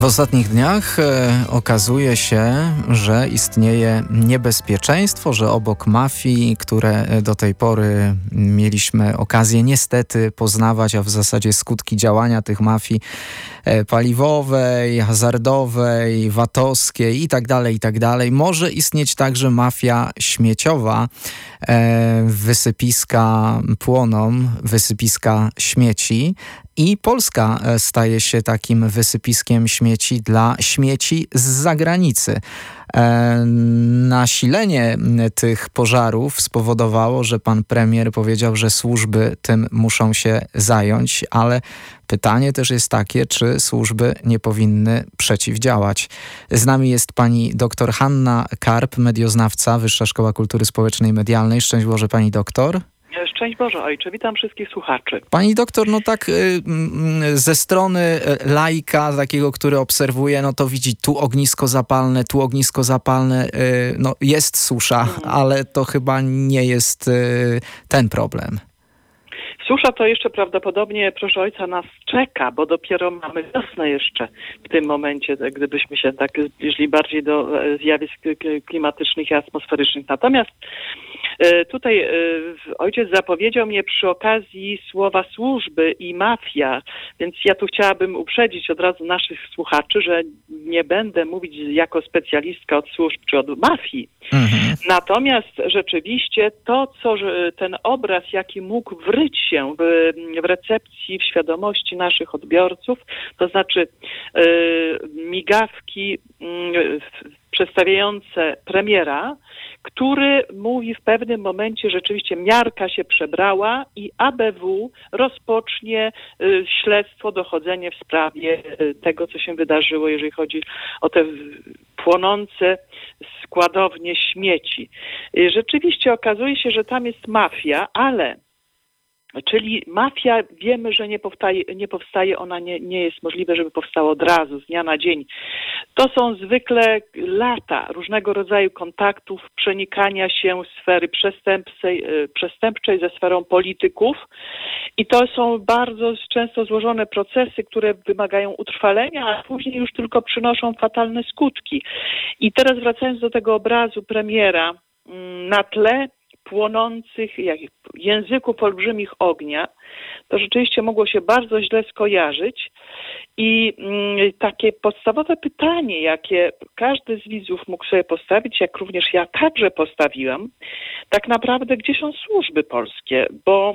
W ostatnich dniach okazuje się, że istnieje niebezpieczeństwo, że obok mafii, które do tej pory mieliśmy okazję niestety poznawać, a w zasadzie skutki działania tych mafii paliwowej, hazardowej, VAT-owskiej itd., może istnieć także mafia śmieciowa. Wysypiska płoną, wysypiska śmieci. I Polska staje się takim wysypiskiem śmieci dla śmieci z zagranicy. Nasilenie tych pożarów spowodowało, że pan premier powiedział, że służby tym muszą się zająć, ale pytanie też jest takie, czy służby nie powinny przeciwdziałać. Z nami jest pani doktor Hanna Karp, medioznawca, Wyższa Szkoła Kultury Społecznej i Medialnej. Szczęść Boże, pani doktor. Szczęść Boże, ojcze. Witam wszystkich słuchaczy. Pani doktor, ze strony laika, takiego, który obserwuje, to widzi tu ognisko zapalne, jest susza, ale to chyba nie jest ten problem. Susza to jeszcze prawdopodobnie, proszę ojca, nas czeka, bo dopiero mamy wiosnę jeszcze w tym momencie, gdybyśmy się tak zbliżyli bardziej do zjawisk klimatycznych i atmosferycznych. Natomiast tutaj ojciec zapowiedział mnie przy okazji słowa służby i mafia, więc ja tu chciałabym uprzedzić od razu naszych słuchaczy, że nie będę mówić jako specjalistka od służb czy od mafii. Natomiast rzeczywiście ten obraz, jaki mógł wryć się w recepcji, w świadomości naszych odbiorców, to znaczy migawki przedstawiające premiera, który mówi w pewnym momencie, rzeczywiście miarka się przebrała i ABW rozpocznie śledztwo, dochodzenie w sprawie tego, co się wydarzyło, jeżeli chodzi o te płonące składownie śmieci. Rzeczywiście okazuje się, że tam jest mafia, czyli mafia, wiemy, że nie powstaje, ona nie jest możliwe, żeby powstała od razu, z dnia na dzień. To są zwykle lata różnego rodzaju kontaktów, przenikania się sfery przestępczej ze sferą polityków i to są bardzo często złożone procesy, które wymagają utrwalenia, a później już tylko przynoszą fatalne skutki. I teraz wracając do tego obrazu premiera na tle płonących języków olbrzymich ognia, to rzeczywiście mogło się bardzo źle skojarzyć i takie podstawowe pytanie, jakie każdy z widzów mógł sobie postawić, jak również ja także postawiłam, tak naprawdę gdzie są służby polskie, bo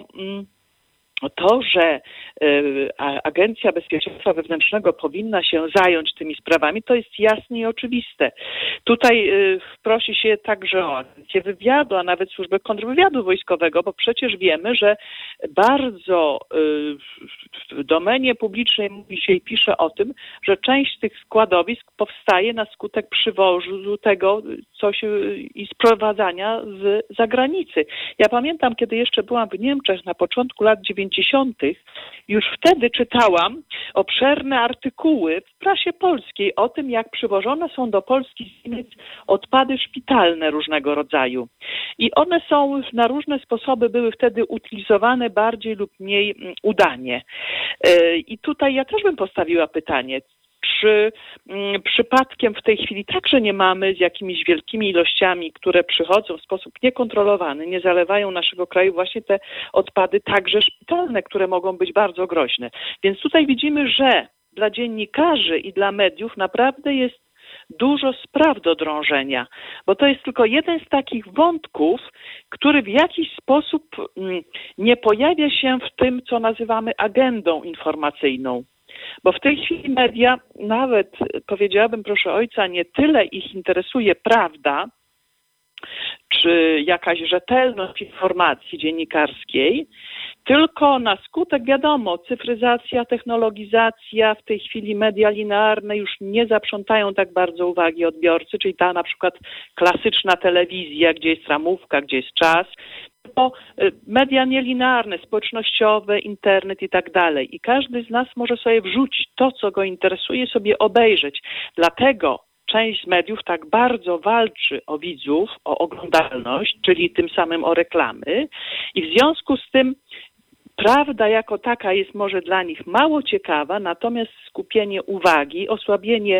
to, że Agencja Bezpieczeństwa Wewnętrznego powinna się zająć tymi sprawami, to jest jasne i oczywiste. Tutaj prosi się także o Agencję Wywiadu, a nawet Służbę Kontrwywiadu Wojskowego, bo przecież wiemy, że bardzo w domenie publicznej mówi się i pisze o tym, że część z tych składowisk powstaje na skutek przywozu tego i sprowadzania z zagranicy. Ja pamiętam, kiedy jeszcze byłam w Niemczech na początku lat 90., już wtedy czytałam obszerne artykuły w prasie polskiej o tym, jak przywożone są do Polski z Niemiec odpady szpitalne różnego rodzaju. I one są na różne sposoby były wtedy utylizowane bardziej lub mniej udanie. I tutaj ja też bym postawiła pytanie, czy przypadkiem w tej chwili także nie mamy z jakimiś wielkimi ilościami, które przychodzą w sposób niekontrolowany, nie zalewają naszego kraju właśnie te odpady także szpitalne, które mogą być bardzo groźne. Więc tutaj widzimy, że dla dziennikarzy i dla mediów naprawdę jest dużo spraw do drążenia, bo to jest tylko jeden z takich wątków, który w jakiś sposób nie pojawia się w tym, co nazywamy agendą informacyjną. Bo w tej chwili media, nawet powiedziałabym, proszę ojca, nie tyle ich interesuje prawda, czy jakaś rzetelność informacji dziennikarskiej, tylko na skutek, wiadomo, cyfryzacja, technologizacja, w tej chwili media linearne już nie zaprzątają tak bardzo uwagi odbiorcy, czyli ta na przykład klasyczna telewizja, gdzie jest ramówka, gdzie jest czas, to media nielinearne, społecznościowe, internet i tak dalej. I każdy z nas może sobie wrzucić to, co go interesuje, sobie obejrzeć. Dlatego część z mediów tak bardzo walczy o widzów, o oglądalność, czyli tym samym o reklamy. I w związku z tym prawda jako taka jest może dla nich mało ciekawa, natomiast skupienie uwagi, osłabienie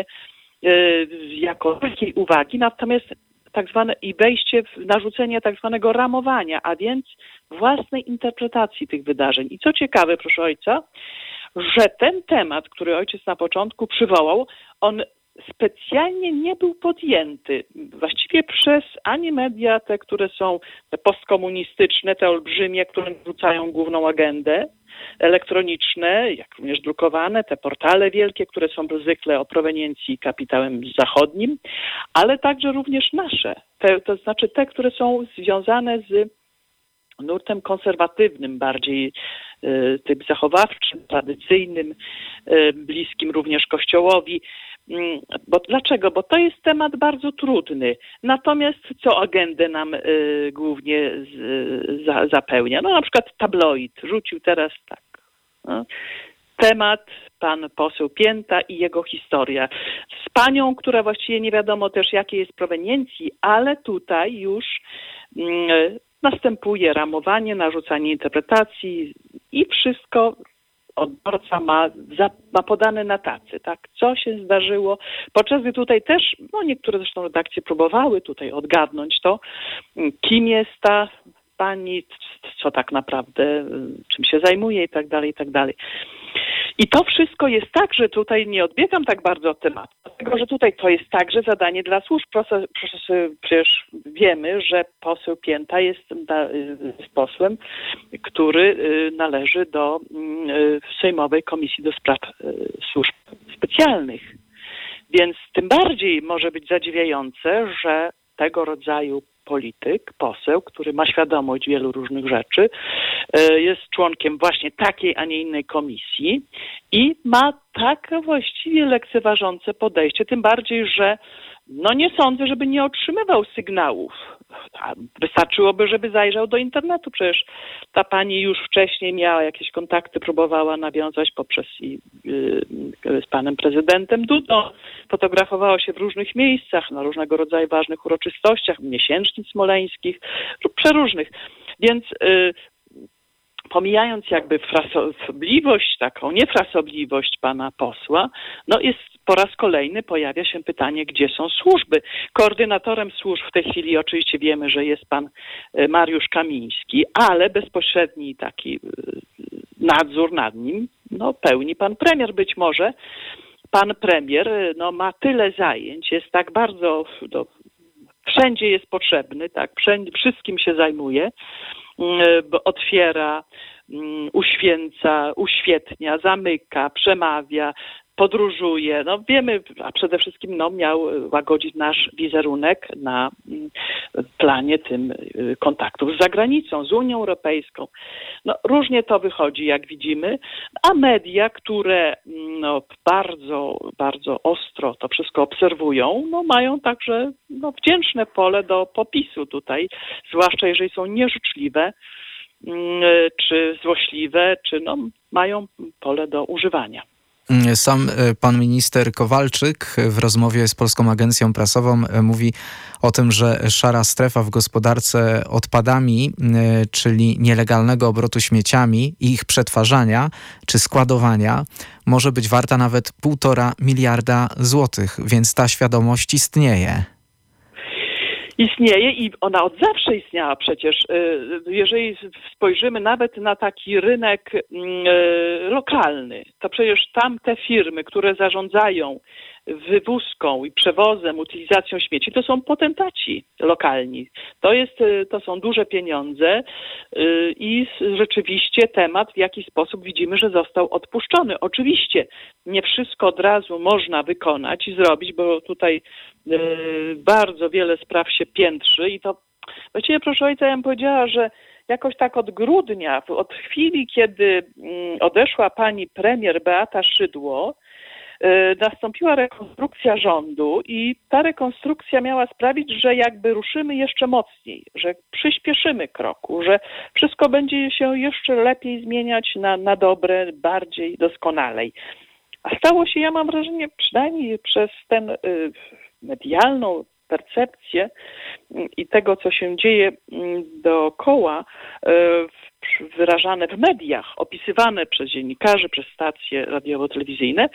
jako takiej uwagi, natomiast tak zwane i wejście w narzucenie tak zwanego ramowania, a więc własnej interpretacji tych wydarzeń. I co ciekawe, proszę ojca, że ten temat, który ojciec na początku przywołał, on specjalnie nie był podjęty właściwie przez ani media, te, które są te postkomunistyczne, te olbrzymie, które narzucają główną agendę, elektroniczne, jak również drukowane, te portale wielkie, które są zwykle o proweniencji kapitałem zachodnim, ale także również nasze, to znaczy te, które są związane z nurtem konserwatywnym, bardziej tym zachowawczym, tradycyjnym, bliskim również Kościołowi. Dlaczego? Bo to jest temat bardzo trudny. Natomiast co agendę nam głównie zapełnia? No na przykład tabloid rzucił teraz tak. No, temat pan poseł Pięta i jego historia. Z panią, która właściwie nie wiadomo też jakiej jest proweniencji, ale tutaj już następuje ramowanie, narzucanie interpretacji i wszystko odbiorca ma podane na tacy, tak? Co się zdarzyło, podczas gdy tutaj też, no niektóre zresztą redakcje próbowały tutaj odgadnąć to, kim jest ta pani, co tak naprawdę, czym się zajmuje i tak dalej, i tak dalej. I to wszystko jest tak, że tutaj nie odbiegam tak bardzo od tematu, dlatego że tutaj to jest także zadanie dla służb. Przecież wiemy, że poseł Pięta jest posłem, który należy do Sejmowej Komisji do Spraw Służb Specjalnych. Więc tym bardziej może być zadziwiające, że tego rodzaju polityk, poseł, który ma świadomość wielu różnych rzeczy, jest członkiem właśnie takiej, a nie innej komisji i ma tak właściwie lekceważące podejście, tym bardziej, że no nie sądzę, żeby nie otrzymywał sygnałów. Wystarczyłoby, żeby zajrzał do internetu. Przecież ta pani już wcześniej miała jakieś kontakty, próbowała nawiązać z panem prezydentem Dudą. Fotografowała się w różnych miejscach, na różnego rodzaju ważnych uroczystościach, miesięcznic smoleńskich lub przeróżnych. Więc pomijając jakby frasobliwość, taką niefrasobliwość pana posła, no jest po raz kolejny pojawia się pytanie, gdzie są służby. Koordynatorem służb w tej chwili oczywiście wiemy, że jest pan Mariusz Kamiński, ale bezpośredni taki nadzór nad nim no, pełni pan premier. Być może pan premier no, ma tyle zajęć, jest tak bardzo, wszędzie jest potrzebny, tak, wszystkim się zajmuje, otwiera, uświęca, uświetnia, zamyka, przemawia, podróżuje. No wiemy, a przede wszystkim no, miał łagodzić nasz wizerunek na planie tym kontaktów z zagranicą, z Unią Europejską. No różnie to wychodzi, jak widzimy, a media, które no, bardzo, bardzo ostro to wszystko obserwują, no mają także no, wdzięczne pole do popisu tutaj, zwłaszcza jeżeli są nieżyczliwe, czy złośliwe, czy no, mają pole do używania. Sam pan minister Kowalczyk w rozmowie z Polską Agencją Prasową mówi o tym, że szara strefa w gospodarce odpadami, czyli nielegalnego obrotu śmieciami i ich przetwarzania czy składowania, może być warta nawet 1,5 miliarda złotych, więc ta świadomość istnieje. Istnieje i ona od zawsze istniała przecież. Jeżeli spojrzymy nawet na taki rynek lokalny, to przecież tam te firmy, które zarządzają wywózką i przewozem, utylizacją śmieci, to są potentaci lokalni. To są duże pieniądze i rzeczywiście temat w jakiś sposób widzimy, że został odpuszczony. Oczywiście nie wszystko od razu można wykonać i zrobić, bo tutaj bardzo wiele spraw się piętrzy i to właściwie, proszę ojca, ja bym powiedziała, że jakoś tak od grudnia, od chwili, kiedy odeszła pani premier Beata Szydło, nastąpiła rekonstrukcja rządu i ta rekonstrukcja miała sprawić, że jakby ruszymy jeszcze mocniej, że przyspieszymy kroku, że wszystko będzie się jeszcze lepiej zmieniać na dobre, bardziej doskonalej. A stało się, ja mam wrażenie, przynajmniej przez tę medialną percepcję i tego, co się dzieje dookoła, wyrażane w mediach, opisywane przez dziennikarzy, przez stacje radiowo-telewizyjne,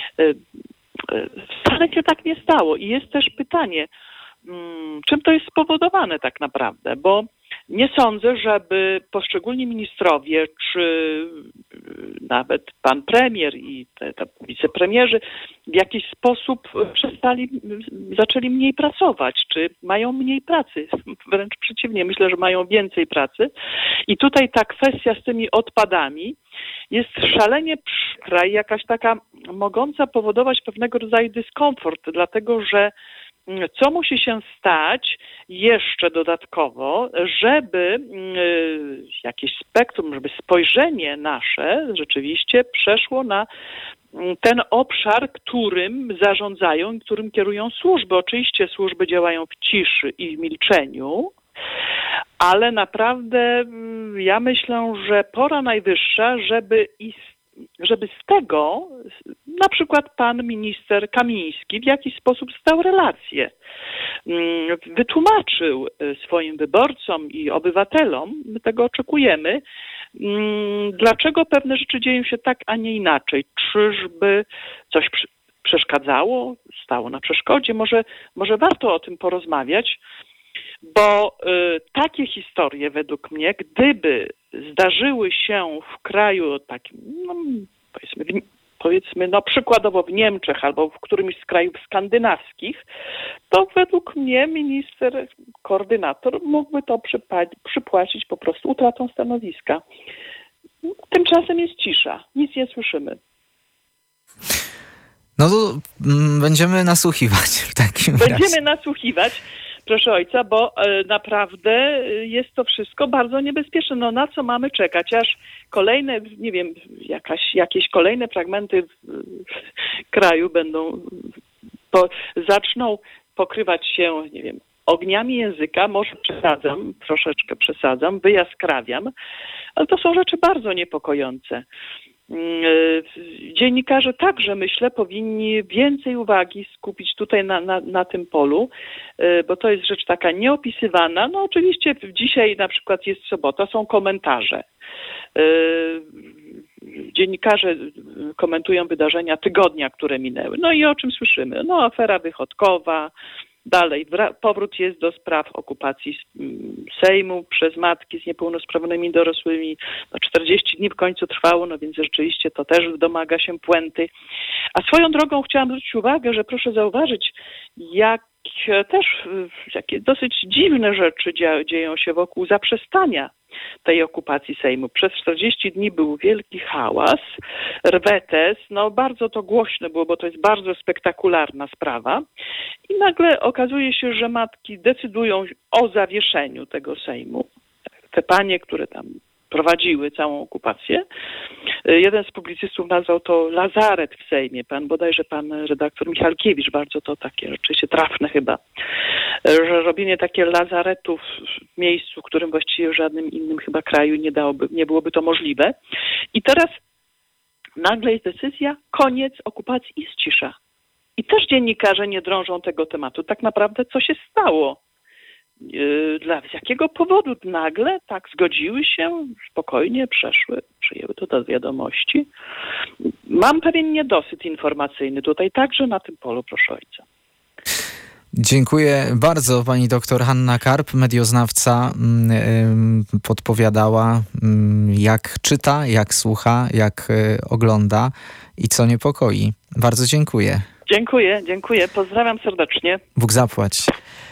wcale się tak nie stało. I jest też pytanie, czym to jest spowodowane tak naprawdę, bo nie sądzę, żeby poszczególni ministrowie, czy nawet pan premier i te wicepremierzy w jakiś sposób zaczęli mniej pracować, czy mają mniej pracy. Wręcz przeciwnie, myślę, że mają więcej pracy. I tutaj ta kwestia z tymi odpadami jest szalenie przykra i jakaś taka mogąca powodować pewnego rodzaju dyskomfort, dlatego że co musi się stać jeszcze dodatkowo, żeby jakieś spektrum, żeby spojrzenie nasze rzeczywiście przeszło na ten obszar, którym zarządzają i którym kierują służby. Oczywiście służby działają w ciszy i w milczeniu, ale naprawdę ja myślę, że pora najwyższa, żeby z tego na przykład pan minister Kamiński w jakiś sposób stał relację, wytłumaczył swoim wyborcom i obywatelom, my tego oczekujemy, dlaczego pewne rzeczy dzieją się tak, a nie inaczej. Czyżby coś przeszkadzało, stało na przeszkodzie? Może warto o tym porozmawiać, bo takie historie według mnie, gdyby zdarzyły się w kraju takim, powiedzmy, przykładowo w Niemczech albo w którymś z krajów skandynawskich, to według mnie minister, koordynator mógłby to przypłacić po prostu utratą stanowiska. Tymczasem jest cisza, nic nie słyszymy. No to będziemy nasłuchiwać w takim razie. Będziemy nasłuchiwać, proszę ojca, bo naprawdę jest to wszystko bardzo niebezpieczne. No na co mamy czekać? Aż kolejne, nie wiem, jakieś kolejne fragmenty kraju zaczną pokrywać się, nie wiem, ogniami języka, może troszeczkę przesadzam, wyjaskrawiam, ale to są rzeczy bardzo niepokojące. Dziennikarze także, myślę, powinni więcej uwagi skupić tutaj na tym polu, bo to jest rzecz taka nieopisywana. No oczywiście dzisiaj na przykład jest sobota, są komentarze. Dziennikarze komentują wydarzenia tygodnia, które minęły. No i o czym słyszymy? No afera wychodkowa, dalej powrót jest do spraw okupacji Sejmu przez matki z niepełnosprawnymi dorosłymi. 40 dni w końcu trwało, no więc rzeczywiście to też domaga się puenty. A swoją drogą chciałam zwrócić uwagę, że proszę zauważyć, jakie dosyć dziwne rzeczy dzieją się wokół zaprzestania tej okupacji Sejmu. Przez 40 dni był wielki hałas, rwetes, bardzo to głośne było, bo to jest bardzo spektakularna sprawa i nagle okazuje się, że matki decydują o zawieszeniu tego Sejmu. Te panie, które tam prowadziły całą okupację. Jeden z publicystów nazwał to lazaret w Sejmie. Bodajże pan redaktor Michalkiewicz, bardzo to takie rzeczywiście trafne chyba, że robienie takie lazaretów w miejscu, w którym właściwie w żadnym innym chyba kraju nie byłoby to możliwe. I teraz nagle jest decyzja, koniec okupacji i jest cisza. I też dziennikarze nie drążą tego tematu. Tak naprawdę co się stało? Z jakiego powodu nagle tak zgodziły się, spokojnie przyjęły to do wiadomości. Mam pewien niedosyt informacyjny tutaj także na tym polu, proszę ojca. Dziękuję bardzo. Pani doktor Hanna Karp, medioznawca, podpowiadała, jak czyta, jak słucha, jak ogląda i co niepokoi. Bardzo dziękuję. Dziękuję. Pozdrawiam serdecznie. Bóg zapłać.